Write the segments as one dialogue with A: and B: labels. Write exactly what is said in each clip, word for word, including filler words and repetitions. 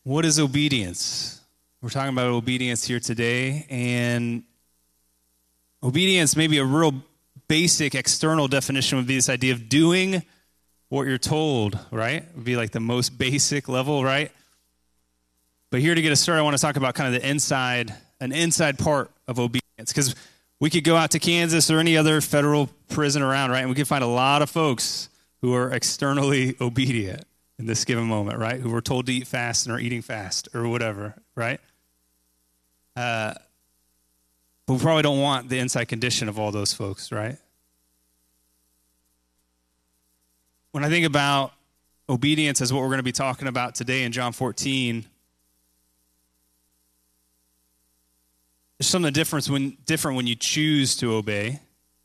A: What is obedience? We're talking about obedience here today, and obedience, maybe a real basic external definition would be this idea of doing what you're told, right? It would be like the most basic level, right? But here to get us started, I want to talk about kind of the inside, an inside part of obedience, because we could go out to Kansas or any other federal prison around, right? And we could find a lot of folks who are externally obedient in this given moment, right? Who were told to eat fast and are eating fast or whatever, right? Uh, but we probably don't want the inside condition of all those folks, right? When I think about obedience as what we're going to be talking about today in John fourteen, there's something different when, different when you choose to obey,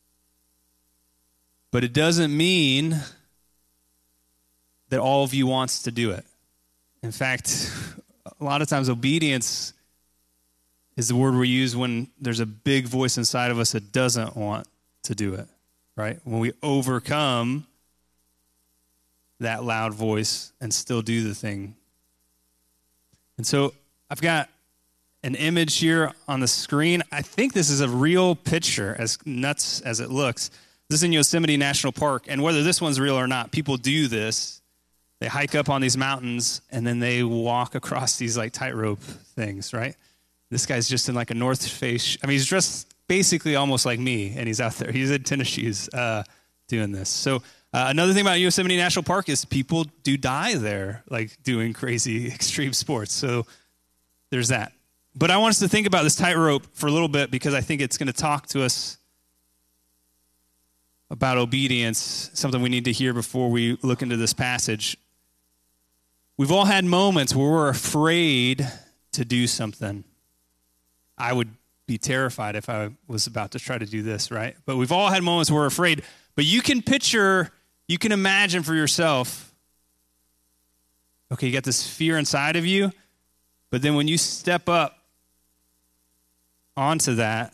A: but it doesn't mean that all of you wants to do it. In fact, a lot of times obedience is the word we use when there's a big voice inside of us that doesn't want to do it, right? When we overcome that loud voice and still do the thing. And so I've got an image here on the screen. I think this is a real picture, as nuts as it looks. This is in Yosemite National Park, and whether this one's real or not, people do this. They hike up on these mountains, and then they walk across these like tightrope things, right? This guy's just in like a North Face. I mean, he's dressed basically almost like me, and he's out there. He's in tennis shoes uh, doing this. So uh, another thing about Yosemite National Park is people do die there, like doing crazy extreme sports. So there's that. But I want us to think about this tightrope for a little bit because I think it's going to talk to us about obedience, something we need to hear before we look into this passage. We've all had moments where we're afraid to do something. I would be terrified if I was about to try to do this, right? But we've all had moments where we're afraid. But you can picture, you can imagine for yourself, okay, you got this fear inside of you, but then when you step up onto that,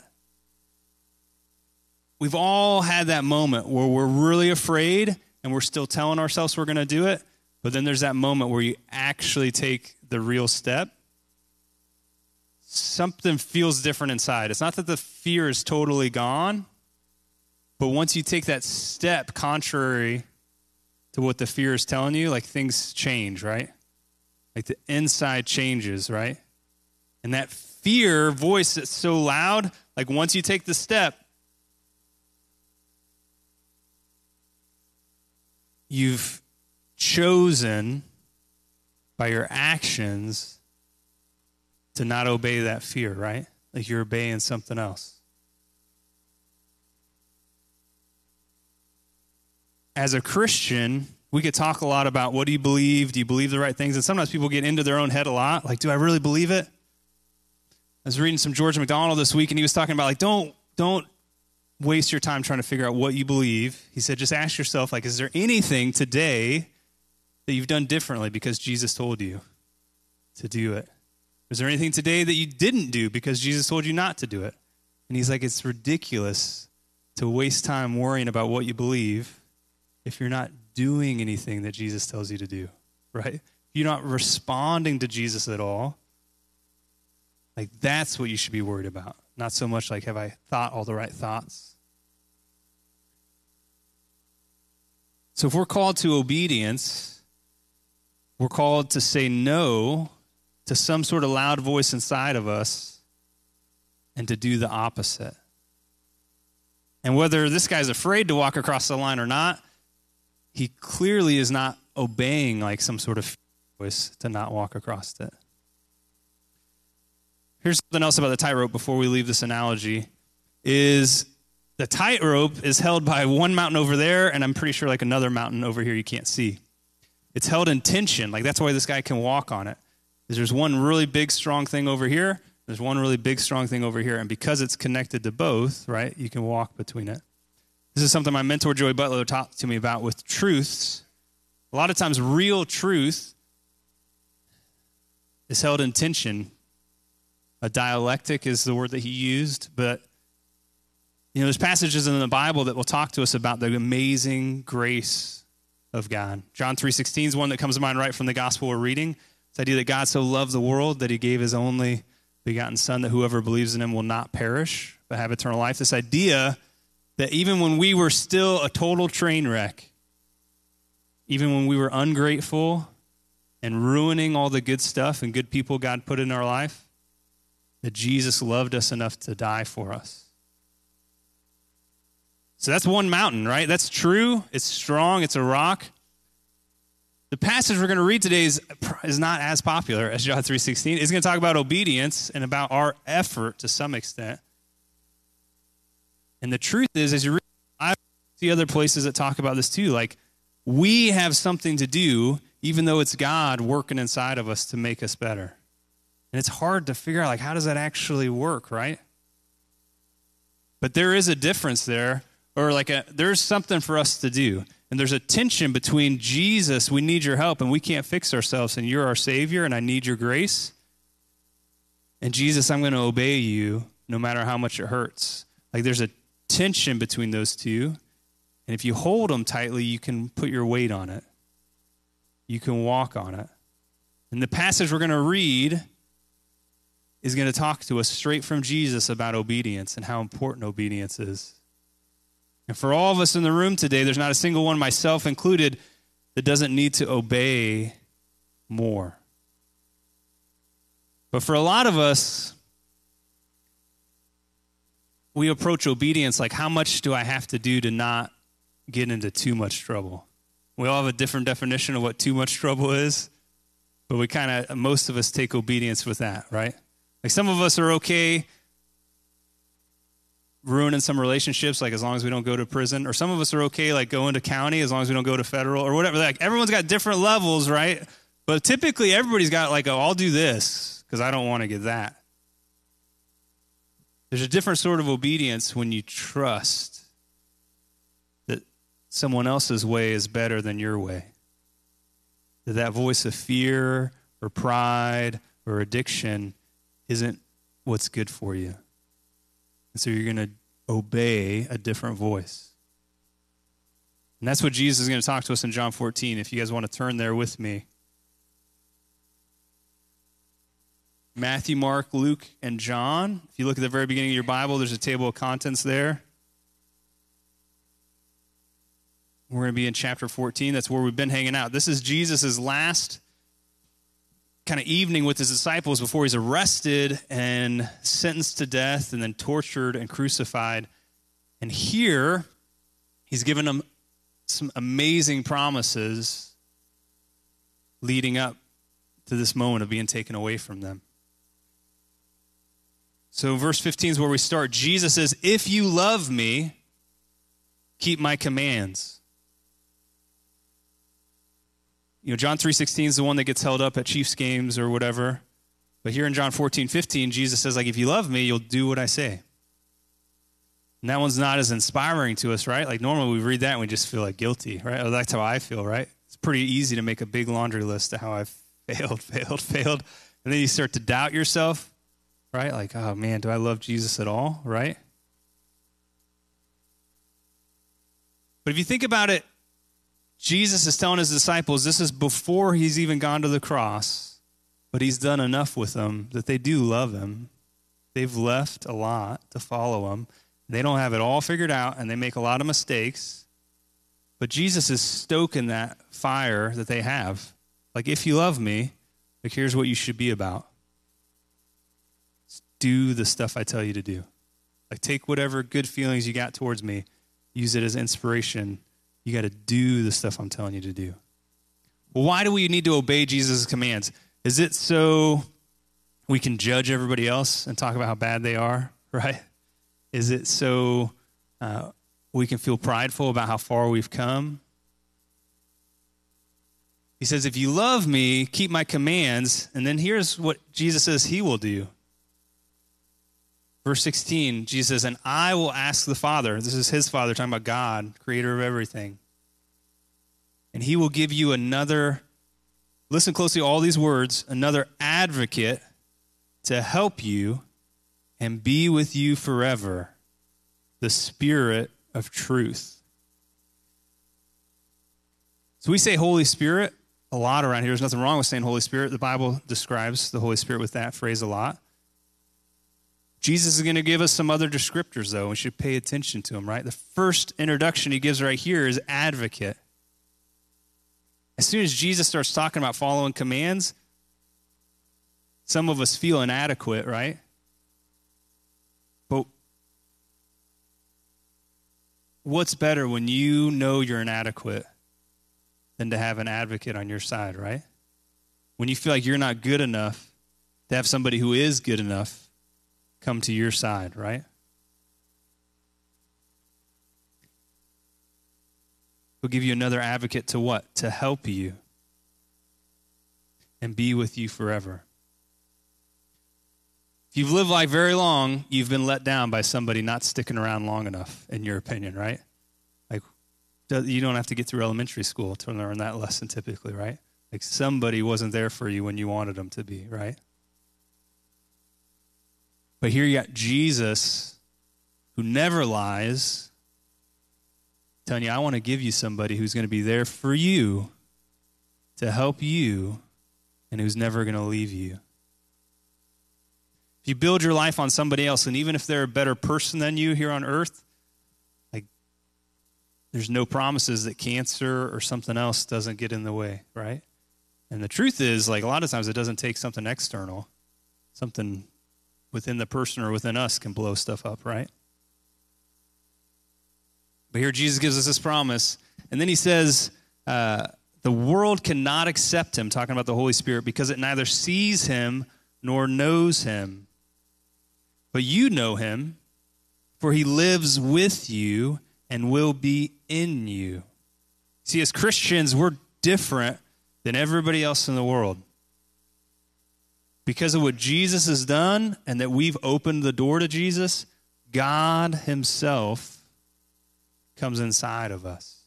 A: we've all had that moment where we're really afraid and we're still telling ourselves we're going to do it, but then there's that moment where you actually take the real step. Something feels different inside. It's not that the fear is totally gone, but once you take that step contrary to what the fear is telling you, like things change, right? Like the inside changes, right? And that fear voice that's so loud, like once you take the step, you've chosen by your actions to not obey that fear, right? Like you're obeying something else. As a Christian, we could talk a lot about what do you believe? Do you believe the right things? And sometimes people get into their own head a lot. Like, do I really believe it? I was reading some George MacDonald this week, and he was talking about, like, don't, don't waste your time trying to figure out what you believe. He said, just ask yourself, like, is there anything today that you've done differently because Jesus told you to do it? Is there anything today that you didn't do because Jesus told you not to do it? And he's like, it's ridiculous to waste time worrying about what you believe if you're not doing anything that Jesus tells you to do, right? If you're not responding to Jesus at all, like that's what you should be worried about. Not so much like, have I thought all the right thoughts? So if we're called to obedience, we're called to say no to some sort of loud voice inside of us and to do the opposite. And whether this guy's afraid to walk across the line or not, he clearly is not obeying like some sort of voice to not walk across it. Here's something else about the tightrope before we leave this analogy, is the tightrope is held by one mountain over there, and I'm pretty sure like another mountain over here you can't see. It's held in tension. Like that's why this guy can walk on it. Is there's one really big, strong thing over here. There's one really big, strong thing over here. And because it's connected to both, right, you can walk between it. This is something my mentor, Joey Butler, talked to me about with truths. A lot of times real truth is held in tension. A dialectic is the word that he used. But, you know, there's passages in the Bible that will talk to us about the amazing grace of God. John three sixteen is one that comes to mind right from the gospel we're reading. This idea that God so loved the world that he gave his only begotten Son, that whoever believes in him will not perish, but have eternal life. This idea that even when we were still a total train wreck, even when we were ungrateful and ruining all the good stuff and good people God put in our life, that Jesus loved us enough to die for us. So that's one mountain, right? That's true. It's strong. It's a rock. The passage we're going to read today is, is not as popular as John three sixteen. It's going to talk about obedience and about our effort to some extent. And the truth is, as you read, I see other places that talk about this too. Like, we have something to do, even though it's God working inside of us to make us better. And it's hard to figure out, like, how does that actually work, right? But there is a difference there, or like a, there's something for us to do. And there's a tension between Jesus, we need your help, and we can't fix ourselves, and you're our Savior, and I need your grace. And Jesus, I'm going to obey you no matter how much it hurts. Like, there's a tension between those two. And if you hold them tightly, you can put your weight on it. You can walk on it. And the passage we're going to read is going to talk to us straight from Jesus about obedience and how important obedience is. And for all of us in the room today, there's not a single one, myself included, that doesn't need to obey more. But for a lot of us, we approach obedience like, how much do I have to do to not get into too much trouble? We all have a different definition of what too much trouble is, but we kind of, most of us take obedience with that, right? Like, some of us are okay ruining some relationships, like as long as we don't go to prison. Or some of us are okay, like going to county as long as we don't go to federal or whatever. Like, everyone's got different levels, right? But typically everybody's got like, oh, I'll do this because I don't want to get that. There's a different sort of obedience when you trust that someone else's way is better than your way. That that voice of fear or pride or addiction isn't what's good for you. And so you're going to obey a different voice. And that's what Jesus is going to talk to us in John fourteen. If you guys want to turn there with me. Matthew, Mark, Luke, and John. If you look at the very beginning of your Bible, there's a table of contents there. We're going to be in chapter fourteen. That's where we've been hanging out. This is Jesus' last kind of evening with his disciples before he's arrested and sentenced to death and then tortured and crucified. And here, he's given them some amazing promises leading up to this moment of being taken away from them. So verse fifteen is where we start. Jesus says, if you love me, keep my commands. You know, John three sixteen is the one that gets held up at Chiefs games or whatever. But here in John fourteen fifteen, Jesus says, like, if you love me, you'll do what I say. And that one's not as inspiring to us, right? Like, normally we read that and we just feel like guilty, right? Oh, that's how I feel, right? It's pretty easy to make a big laundry list of how I've failed, failed, failed. And then you start to doubt yourself, right? Like, oh man, do I love Jesus at all, right? But if you think about it, Jesus is telling his disciples, this is before he's even gone to the cross, but he's done enough with them that they do love him. They've left a lot to follow him. They don't have it all figured out, and they make a lot of mistakes. But Jesus is stoking that fire that they have. Like, if you love me, like, here's what you should be about. Do the stuff I tell you to do. Like, take whatever good feelings you got towards me, use it as inspiration. You got to do the stuff I'm telling you to do. Well, why do we need to obey Jesus' commands? Is it so we can judge everybody else and talk about how bad they are, right? Is it so uh, we can feel prideful about how far we've come? He says, if you love me, keep my commands. And then here's what Jesus says he will do. Verse sixteen, Jesus says, and I will ask the Father. This is his Father, talking about God, creator of everything. And he will give you another, listen closely to all these words, another advocate to help you and be with you forever, the Spirit of truth. So we say Holy Spirit. A a lot around here. There's nothing wrong with saying Holy Spirit. The Bible describes the Holy Spirit with that phrase a lot. Jesus is going to give us some other descriptors, though. We should pay attention to them, right? The first introduction he gives right here is advocate. As soon as Jesus starts talking about following commands, some of us feel inadequate, right? But what's better when you know you're inadequate than to have an advocate on your side, right? When you feel like you're not good enough, to have somebody who is good enough come to your side, right? He'll give you another advocate to what? To help you and be with you forever. If you've lived life very long, you've been let down by somebody not sticking around long enough, in your opinion, right? Like, you don't have to get through elementary school to learn that lesson typically, right? Like, somebody wasn't there for you when you wanted them to be, right? But here you got Jesus, who never lies, telling you, I want to give you somebody who's going to be there for you, to help you, and who's never going to leave you. If you build your life on somebody else, and even if they're a better person than you here on earth, like, there's no promises that cancer or something else doesn't get in the way, right? And the truth is, like, a lot of times it doesn't take something external. Something within the person or within us can blow stuff up, right? But here Jesus gives us this promise. And then he says, uh, the world cannot accept him, talking about the Holy Spirit, because it neither sees him nor knows him. But you know him, for he lives with you and will be in you. See, as Christians, we're different than everybody else in the world. Because of what Jesus has done and that we've opened the door to Jesus, God himself comes inside of us.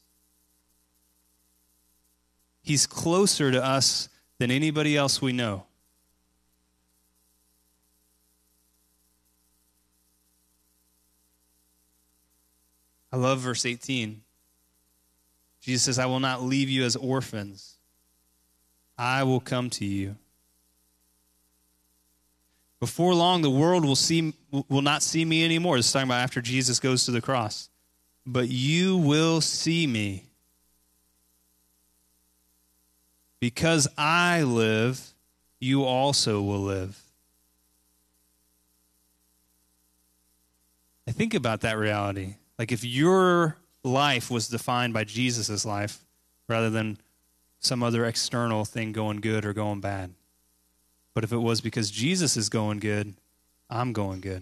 A: He's closer to us than anybody else we know. I love verse eighteen. Jesus says, I will not leave you as orphans. I will come to you. Before long, the world will see will not see me anymore. This is talking about after Jesus goes to the cross. But you will see me. Because I live, you also will live. I think about that reality. Like, if your life was defined by Jesus' life rather than some other external thing going good or going bad. But if it was because Jesus is going good, I'm going good.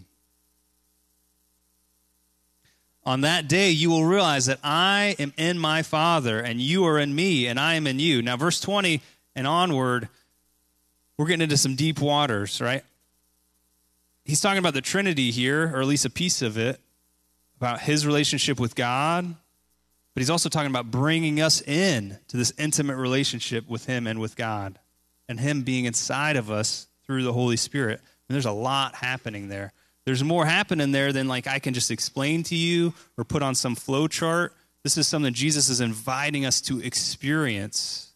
A: On that day, you will realize that I am in my Father, and you are in me, and I am in you. Now, verse twenty and onward, we're getting into some deep waters, right? He's talking about the Trinity here, or at least a piece of it, about his relationship with God, but he's also talking about bringing us in to this intimate relationship with him and with God, and him being inside of us through the Holy Spirit. And there's a lot happening there. There's more happening there than like I can just explain to you or put on some flow chart. This is something Jesus is inviting us to experience.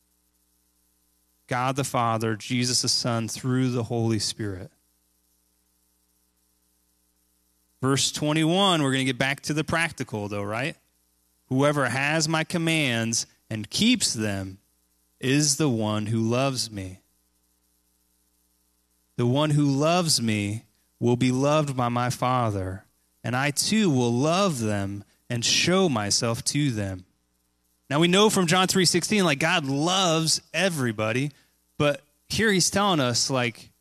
A: God the Father, Jesus the Son, through the Holy Spirit. Verse twenty-one, we're going to get back to the practical though, right? Whoever has my commands and keeps them is the one who loves me. The one who loves me will be loved by my Father, and I too will love them and show myself to them. Now we know from John three sixteen, like God loves everybody, but here he's telling us like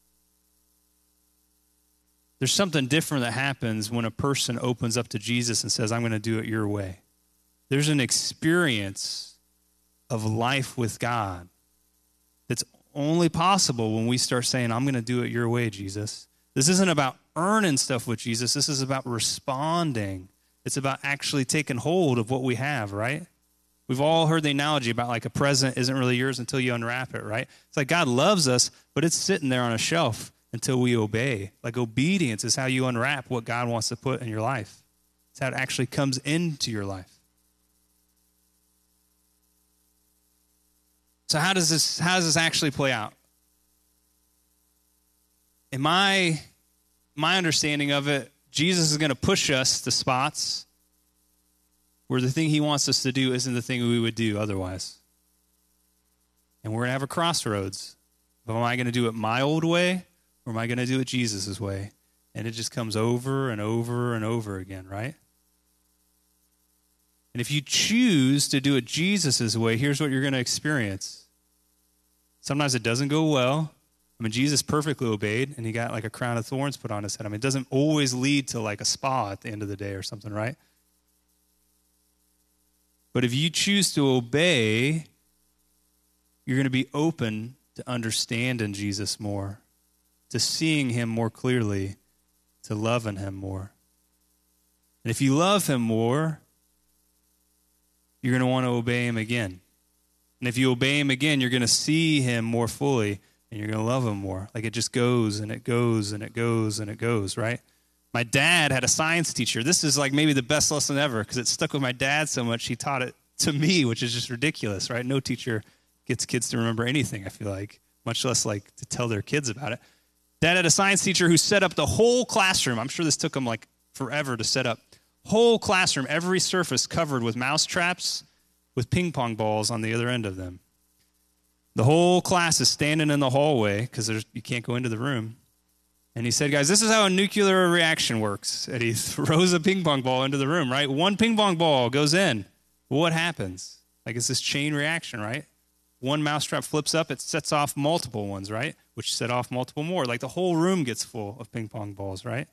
A: there's something different that happens when a person opens up to Jesus and says, I'm going to do it your way. There's an experience of life with God that's only possible when we start saying, I'm going to do it your way, Jesus. This isn't about earning stuff with Jesus. This is about responding. It's about actually taking hold of what we have, right? We've all heard the analogy about like a present isn't really yours until you unwrap it, right? It's like God loves us, but it's sitting there on a shelf until we obey. Like obedience is how you unwrap what God wants to put in your life. It's how it actually comes into your life. So how does this how does this actually play out? In my my understanding of it, Jesus is going to push us to spots where the thing he wants us to do isn't the thing we would do otherwise. And we're going to have a crossroads. But am I going to do it my old way, or am I going to do it Jesus' way? And it just comes over and over and over again, right? And if you choose to do it Jesus' way, here's what you're going to experience. Sometimes it doesn't go well. I mean, Jesus perfectly obeyed, and he got like a crown of thorns put on his head. I mean, it doesn't always lead to like a spa at the end of the day or something, right? But if you choose to obey, you're going to be open to understanding Jesus more, to seeing him more clearly, to loving him more. And if you love him more, you're going to want to obey him again. And if you obey him again, you're going to see him more fully, and you're going to love him more. Like it just goes and it goes and it goes and it goes, right? My dad had a science teacher. This is like maybe the best lesson ever because it stuck with my dad so much he taught it to me, which is just ridiculous, right? No teacher gets kids to remember anything, I feel like, much less like to tell their kids about it. Dad had a science teacher who set up the whole classroom. I'm sure this took him like forever to set up. Whole classroom, every surface covered with mouse traps with ping pong balls on the other end of them. The whole class is standing in the hallway because you can't go into the room. And he said, guys, this is how a nuclear reaction works. And he throws a ping pong ball into the room, right? One ping pong ball goes in. Well, what happens? Like it's this chain reaction, right? One mousetrap flips up, it sets off multiple ones, right? Which set off multiple more. Like the whole room gets full of ping pong balls, right?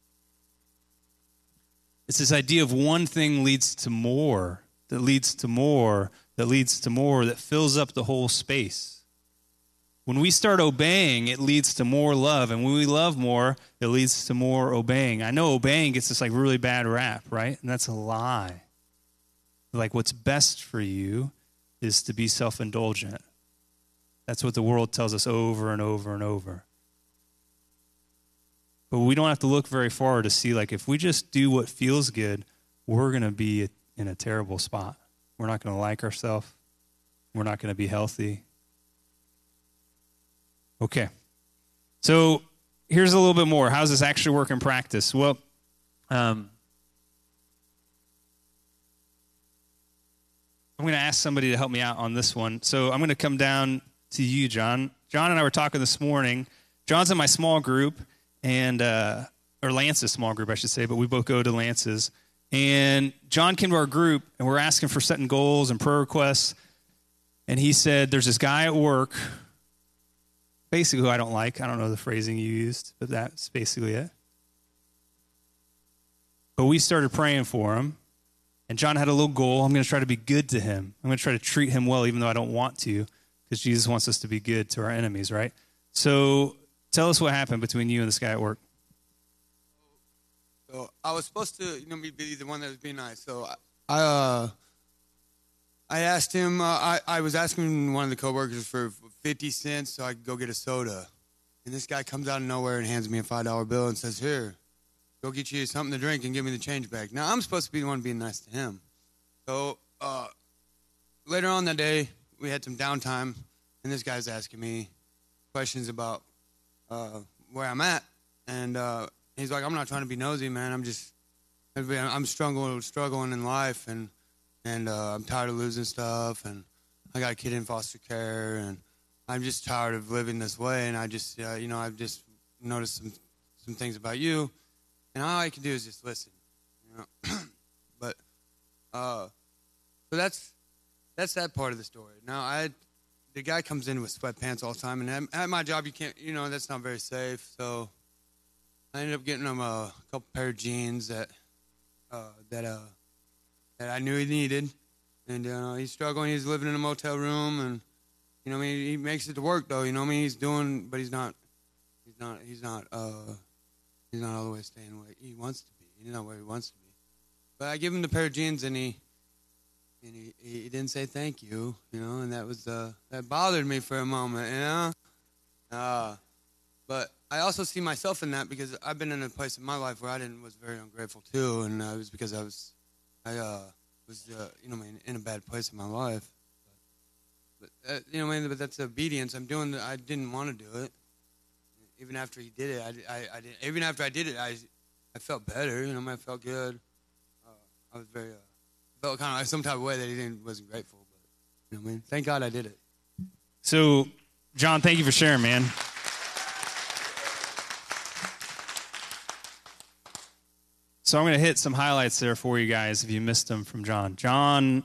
A: It's this idea of one thing leads to more, that leads to more, that leads to more, that fills up the whole space. When we start obeying, it leads to more love. And when we love more, it leads to more obeying. I know obeying gets this like really bad rap, right? And that's a lie. Like what's best for you is to be self-indulgent. That's what the world tells us over and over and over. But we don't have to look very far to see, like, if we just do what feels good, we're going to be in a terrible spot. We're not going to like ourselves. We're not going to be healthy. Okay. So here's a little bit more. How does this actually work in practice? Well, um, I'm going to ask somebody to help me out on this one. So I'm going to come down to you, John. John and I were talking this morning. John's in my small group, and uh, or Lance's small group, I should say, but we both go to Lance's. And John came to our group, and we're asking for setting goals and prayer requests. And he said, there's this guy at work, basically who I don't like. I don't know the phrasing you used, but that's basically it. But we started praying for him. And John had a little goal. I'm going to try to be good to him. I'm going to try to treat him well, even though I don't want to, because Jesus wants us to be good to our enemies, right? So tell us what happened between you and this guy at work.
B: So I was supposed to, you know, be the one that was being nice. So I, uh, I asked him. Uh, I, I was asking one of the coworkers for fifty cents so I could go get a soda, and this guy comes out of nowhere and hands me a five dollar bill and says, "Here, go get you something to drink and give me the change back." Now I'm supposed to be the one being nice to him. So uh, later on that day, we had some downtime, and this guy's asking me questions about uh, where I'm at, and. Uh, He's like, I'm not trying to be nosy, man. I'm just, I'm struggling, struggling in life, and and uh, I'm tired of losing stuff, and I got a kid in foster care, and I'm just tired of living this way, and I just, uh, you know, I've just noticed some some things about you, and all I can do is just listen, you know. But, uh, so that's that's that part of the story. Now, I, the guy comes in with sweatpants all the time, and at, at my job, you can't, you know, that's not very safe, so. I ended up getting him a couple pair of jeans that uh, that uh, that I knew he needed, and uh, he's struggling. He's living in a motel room, and you know, I mean, he makes it to work though. You know, I mean, he's doing, but he's not, he's not, he's not, uh, he's not all the way staying where he wants to be. He's not where he wants to be. But I give him the pair of jeans, and he and he, he didn't say thank you, you know, and that was uh, that bothered me for a moment, you know. Uh, but. I also see myself in that because I've been in a place in my life where I didn't was very ungrateful too, and uh, it was because I was, I uh, was uh, you know in a bad place in my life. But, but, uh, you know, I mean, but that's obedience. I'm doing. The, I didn't want to do it. Even after he did it, I, I, I didn't. Even after I did it, I, I felt better. You know, I felt good. Uh, I was very, uh, felt kind of like some type of way that he didn't wasn't grateful. But you know, what I mean, thank God I did it.
A: So, John, thank you for sharing, man. So I'm going to hit some highlights there for you guys if you missed them from John. John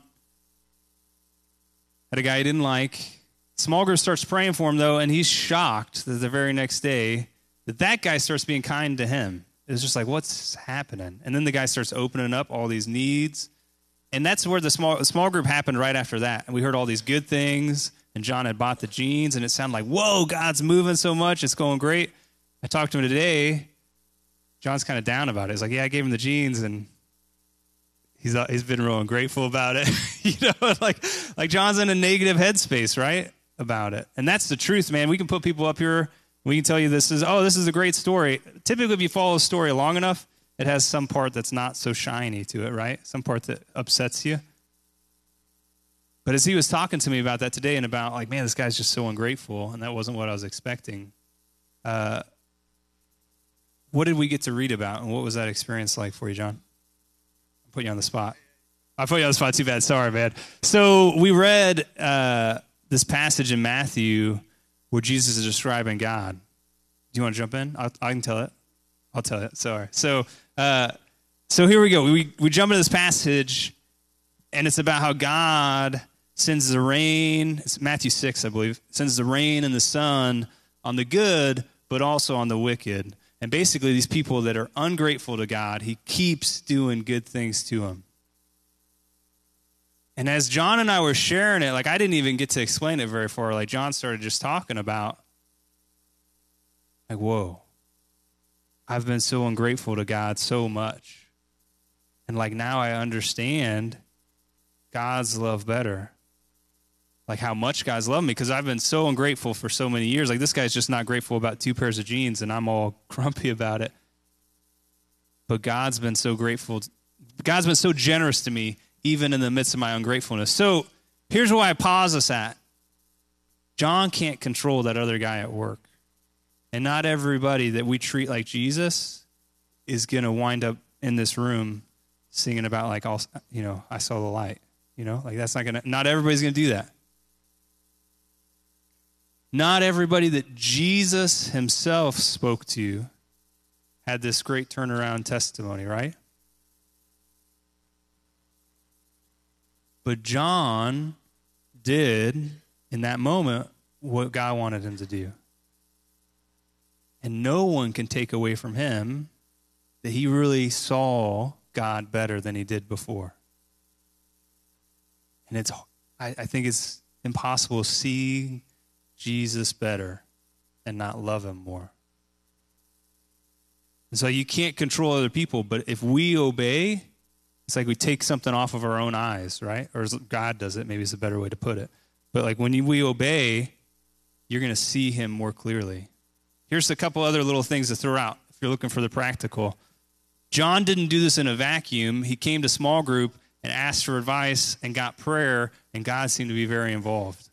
A: had a guy he didn't like. Small group starts praying for him, though, and he's shocked that the very next day that that guy starts being kind to him. It's just like, what's happening? And then the guy starts opening up all these needs. And that's where the small small group happened right after that. And we heard all these good things, and John had bought the jeans, and it sounded like, whoa, God's moving so much. It's going great. I talked to him today. John's kind of down about it. He's like, yeah, I gave him the jeans, and he's uh, he's been real ungrateful about it. you know, like like John's in a negative headspace, right, about it. And that's the truth, man. We can put people up here. We can tell you this is, oh, this is a great story. Typically, if you follow a story long enough, it has some part that's not so shiny to it, right? Some part that upsets you. But as he was talking to me about that today and about, like, man, this guy's just so ungrateful, and that wasn't what I was expecting. Uh What did we get to read about, and what was that experience like for you, John? I put you on the spot. I put you on the spot. Too bad. Sorry, man. So we read uh, this passage in Matthew where Jesus is describing God. Do you want to jump in? I'll, I can tell it. I'll tell it. Sorry. So, uh, so here we go. We we jump into this passage, and it's about how God sends the rain. It's Matthew six, I believe. Sends the rain and the sun on the good, but also on the wicked. And basically, these people that are ungrateful to God, he keeps doing good things to them. And as John and I were sharing it, like, I didn't even get to explain it very far. Like, John started just talking about, like, whoa, I've been so ungrateful to God so much. And, like, now I understand God's love better. Like, how much God's loved me, because I've been so ungrateful for so many years. Like, this guy's just not grateful about two pairs of jeans, and I'm all grumpy about it. But God's been so grateful. God's been so generous to me, even in the midst of my ungratefulness. So here's why I pause us at. John can't control that other guy at work. And not everybody that we treat like Jesus is going to wind up in this room singing about, like, all, you know, I saw the light. You know, like, that's not going to, not everybody's going to do that. Not everybody that Jesus himself spoke to had this great turnaround testimony, right? But John did, in that moment, what God wanted him to do. And no one can take away from him that he really saw God better than he did before. And it's, I, I think it's impossible to see Jesus better and not love him more. And so you can't control other people, but if we obey, it's like we take something off of our own eyes, right? Or as God does it, maybe it's a better way to put it. But like when you, we obey, you're going to see him more clearly. Here's a couple other little things to throw out if you're looking for the practical. John didn't do this in a vacuum. He came to small group and asked for advice and got prayer, and God seemed to be very involved.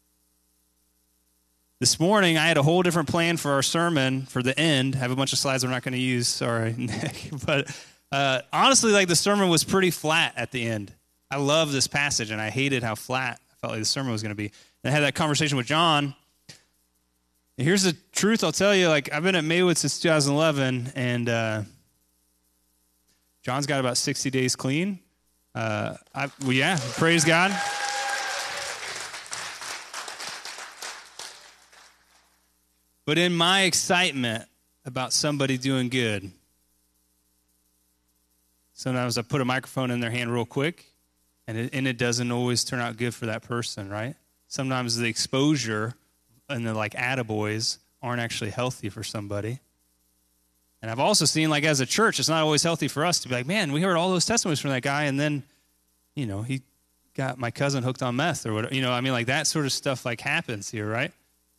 A: This morning, I had a whole different plan for our sermon for the end. I have a bunch of slides we're not going to use. Sorry, Nick. But uh, honestly, like the sermon was pretty flat at the end. I love this passage, and I hated how flat I felt like the sermon was going to be. And I had that conversation with John. And here's the truth I'll tell you. Like, I've been at Maywood since two thousand eleven, and uh, John's got about sixty days clean. Uh, I, well, yeah, praise God. But in my excitement about somebody doing good, sometimes I put a microphone in their hand real quick, and it, and it doesn't always turn out good for that person, right? Sometimes the exposure and the like attaboys aren't actually healthy for somebody. And I've also seen, like, as a church, it's not always healthy for us to be like, man, we heard all those testimonies from that guy, and then, you know, he got my cousin hooked on meth or whatever. You know, I mean, like, that sort of stuff, like, happens here, right?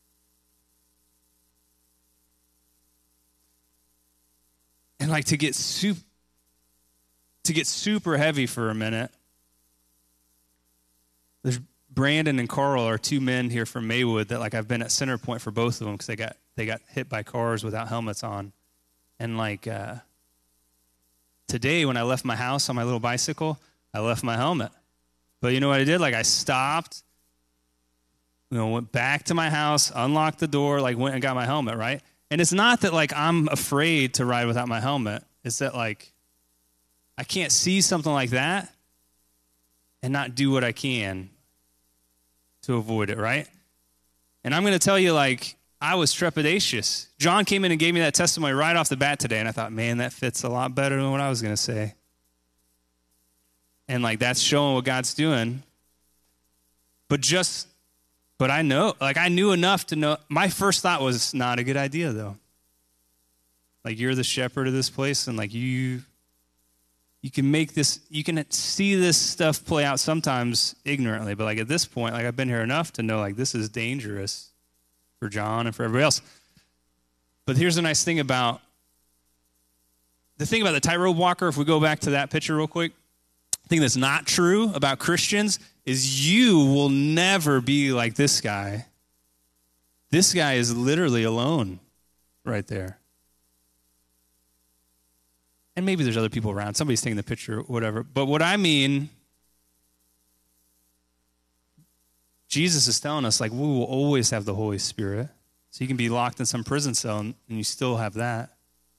A: And, like, to get super, to get super heavy for a minute, there's Brandon and Carl are two men here from Maywood that like I've been at center point for both of them because they got they got hit by cars without helmets on. And like uh, today when I left my house on my little bicycle, I left my helmet. But you know what I did? Like I stopped, you know, went back to my house, unlocked the door, like went and got my helmet, right? And it's not that like I'm afraid to ride without my helmet. It's that like I can't see something like that and not do what I can to avoid it, right? And I'm going to tell you, like, I was trepidatious. John came in and gave me that testimony right off the bat today, and I thought, man, that fits a lot better than what I was going to say. And, like, that's showing what God's doing. But just, but I know, like, I knew enough to know. My first thought was, it's not a good idea, though. Like, you're the shepherd of this place, and, like, you... You can make this, you can see this stuff play out sometimes ignorantly, but like at this point, like I've been here enough to know like this is dangerous for John and for everybody else. But here's the nice thing about, the thing about the tightrope walker, if we go back to that picture real quick, the thing that's not true about Christians is you will never be like this guy. This guy is literally alone right there. And maybe there's other people around. Somebody's taking the picture or whatever. But what I mean, Jesus is telling us, like, we will always have the Holy Spirit. So you can be locked in some prison cell and, and you still have that.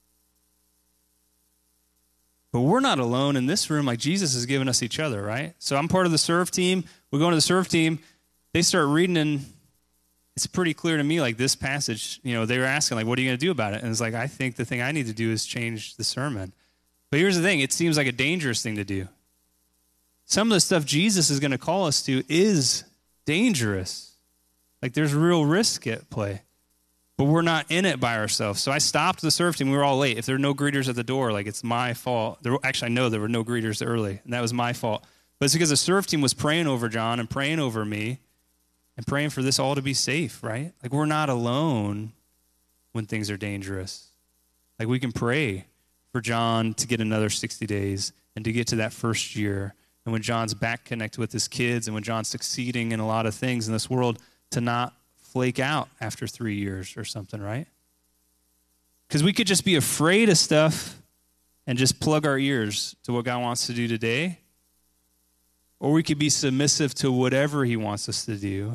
A: But we're not alone in this room. Like, Jesus has given us each other, right? So I'm part of the serve team. We go into the serve team. They start reading, and it's pretty clear to me, like, this passage, you know, they were asking, like, what are you going to do about it? And it's like, I think the thing I need to do is change the sermon. But here's the thing. It seems like a dangerous thing to do. Some of the stuff Jesus is going to call us to is dangerous. Like there's real risk at play. But we're not in it by ourselves. So I stopped the serve team. We were all late. If there are no greeters at the door, like it's my fault. There, actually, I know there were no greeters early, and that was my fault. But it's because the serve team was praying over John and praying over me and praying for this all to be safe, right? Like we're not alone when things are dangerous. Like we can pray for John to get another sixty days and to get to that first year. And when John's back connected with his kids and when John's succeeding in a lot of things in this world, to not flake out after three years or something, right? Because we could just be afraid of stuff and just plug our ears to what God wants to do today. Or we could be submissive to whatever he wants us to do.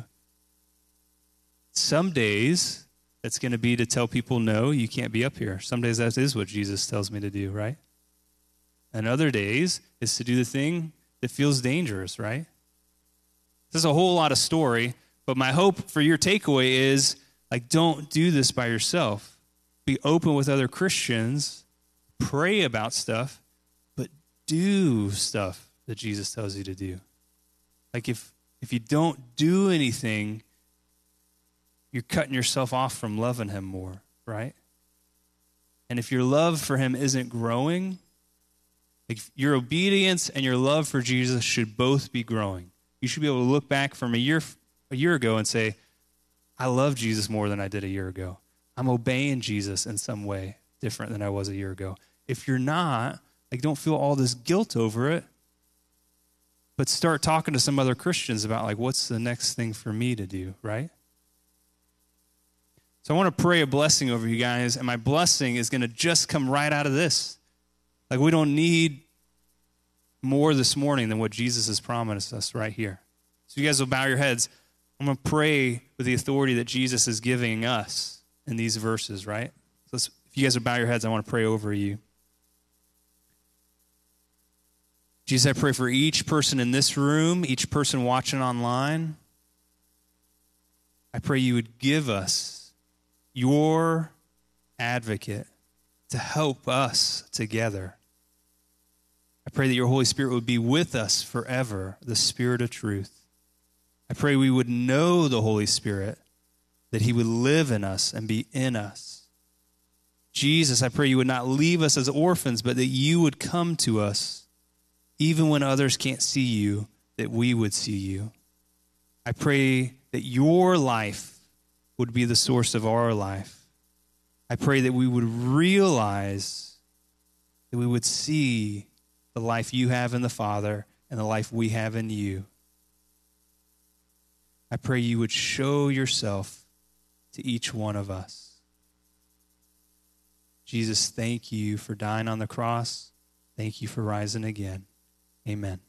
A: Some days, it's going to be to tell people, no, you can't be up here. Some days that is what Jesus tells me to do, right? And other days is to do the thing that feels dangerous, right? There's a whole lot of story, but my hope for your takeaway is, like, don't do this by yourself. Be open with other Christians, pray about stuff, but do stuff that Jesus tells you to do. Like, if if you don't do anything, you're cutting yourself off from loving him more, right? And if your love for him isn't growing, like your obedience and your love for Jesus should both be growing. You should be able to look back from a year a year ago and say, I love Jesus more than I did a year ago. I'm obeying Jesus in some way different than I was a year ago. If you're not, like, don't feel all this guilt over it, but start talking to some other Christians about, like, what's the next thing for me to do, right? So I want to pray a blessing over you guys, and my blessing is going to just come right out of this. Like, we don't need more this morning than what Jesus has promised us right here. So you guys will bow your heads. I'm going to pray with the authority that Jesus is giving us in these verses, right? So let's, if you guys will bow your heads, I want to pray over you. Jesus, I pray for each person in this room, each person watching online. I pray you would give us your advocate to help us together. I pray that your Holy Spirit would be with us forever, the Spirit of truth. I pray we would know the Holy Spirit, that he would live in us and be in us. Jesus, I pray you would not leave us as orphans, but that you would come to us, even when others can't see you, that we would see you. I pray that your life would be the source of our life. I pray that we would realize, that we would see the life you have in the Father and the life we have in you. I pray you would show yourself to each one of us. Jesus, thank you for dying on the cross. Thank you for rising again. Amen.